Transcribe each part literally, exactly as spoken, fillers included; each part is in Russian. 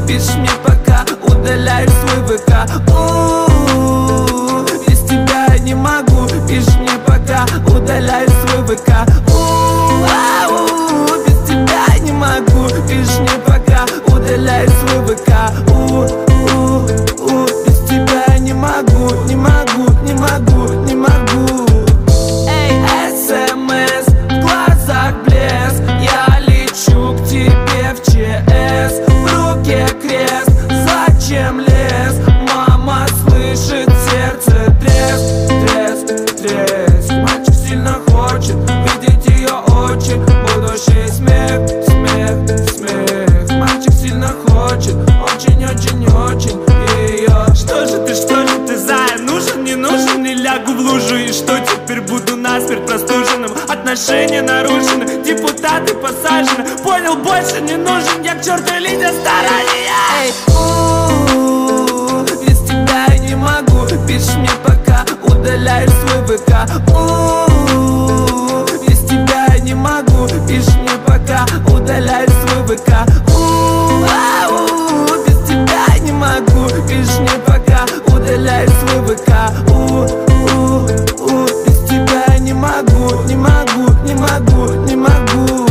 пишешь мне пока, удаляешь свой ВК. У-у-у, без тебя я не могу, пишешь мне пока, удаляешь свой ВК. У-у-у, без тебя я не могу, пишешь мне пока, удаляешь свой ВК. У-у-у, без тебя я не могу, не могу, не могу, не могу. Эй, СМС, в глазах блеск, я лечу к тебе в ЧС. В руке крест, зачем лез? Мама слышит, сердце треск, треск, треск. Мальчик сильно хочет видеть ее очи, будущий смех, смех, смех. Мальчик сильно хочет, очень-очень-очень ее. Что же ты, что же ты, зая? Нужен, не нужен, не лягу в лужу. И что теперь, буду насмерть простуженным? Отношения нарушены, депутаты посажены. Понял, больше не нужен, я к черту лидер старания. Эй, у-у-у, без тебя я не могу, пишешь мне пока, удаляешь свой ВК. У-у-у, без тебя я не могу, пишешь мне пока, удаляешь свой ВК. У-у-у, без тебя я не могу, пишешь мне пока, удаляешь свой ВК. У-у-у, без тебя я не могу, не могу, не могу, не могу.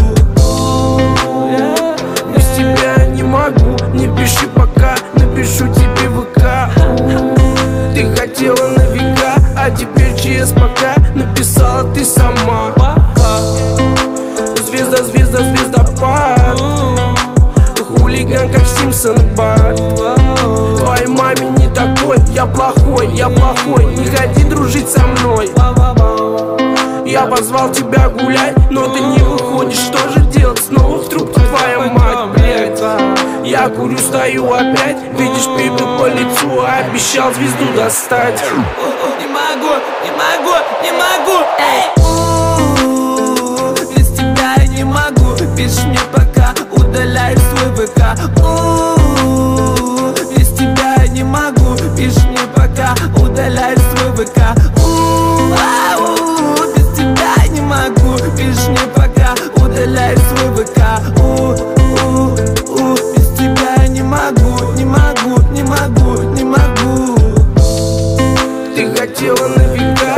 Без тебя я не могу, не пиши пока, напишу тебе ВК. Ты хотела на века, а теперь ЧС пока, написала ты сама. Звезда, звезда, звездопад, хулиган, как Симпсон бар. Твоей маме не такой, я плохой, я плохой, не ходи дружить со мной. Я позвал тебя гулять, но ты не выходишь, что же делать? Снова в трубке твоя мать, блядь. Я курю, стою опять, видишь пепел по лицу, обещал звезду достать. Не могу, не могу, не могу. Эй, у-у-у, без тебя я не могу, пишешь мне пока, удаляешь свой ВК. У-у-у, без тебя я не могу, пишешь мне пока, удаляешь свой ВК. У-у-у, без тебя я не могу, пишешь мне пока, удаляешь свой ВК. У-у-у, без тебя я не могу, не могу, не могу, не могу. Ты хотела на века,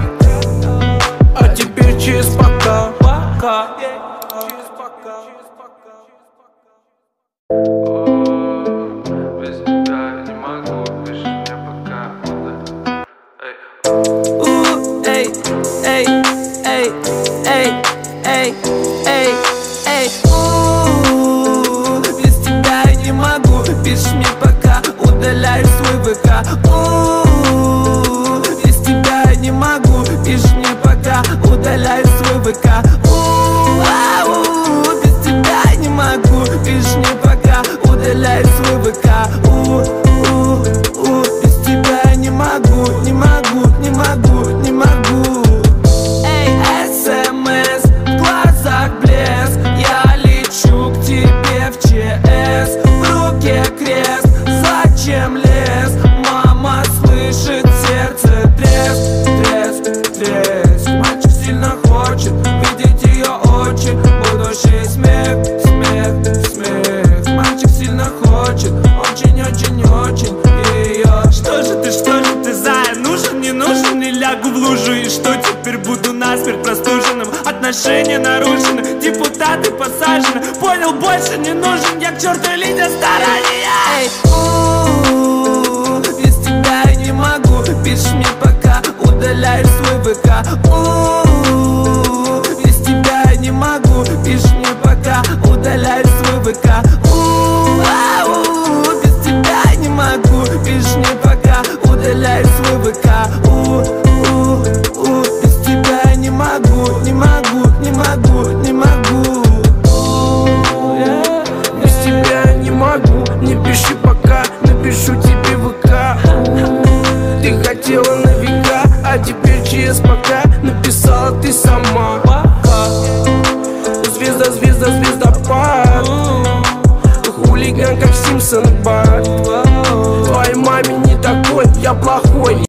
а теперь ЧС пока. Пока. Без тебя я не могу, пишешь мне пока. Эй, эй, эй, эй, эй, эй, эй. У-у-у, без тебя я не могу, пишешь мне пока, удаляешь свой ВК. У-у-у, без тебя я не могу, пишешь мне пока, удаляешь свой ВК. У-у-у, без тебя я не могу, пишешь мне пока, удаляешь свой ВК. У-у-у, без тебя я не могу, не могу, не могу, не могу. Эй, СМС, в глазах блеск, я лечу к тебе в ЧС. В руке крест, зачем лез? Мама слышит, сердце треск, треск, треск. Мальчик сильно хочет видеть ее очи, будущий смех, смех, смех. Мальчик сильно хочет, очень-очень-очень ее. Что же ты, что же ты, зая? Нужен, не нужен, не лягу в лужу. И что теперь, буду насмерть простуженным? Отношения нарушены, депутаты посажены. Понял, больше не нужен, я к черту лидер старания. Эй, у-у-у, без тебя я не могу, пишешь мне пока, удаляешь свой ВК. У-у-у, без тебя я не могу, пишешь мне пока, удаляешь свой ВК. У-у-у, без тебя я не могу, пишешь мне пока, удаляешь свой ВК. У-у-у, без тебя я не могу, не могу, не могу, не могу. Без тебя я не могу, не пиши пока, напишу тебе ВК. Ты хотела на века, а теперь ЧС пока, написала ты сама. Звезда, звезда, звездопад, хулиган, как Симпсон бар. Твоей маме не такой, я плохой.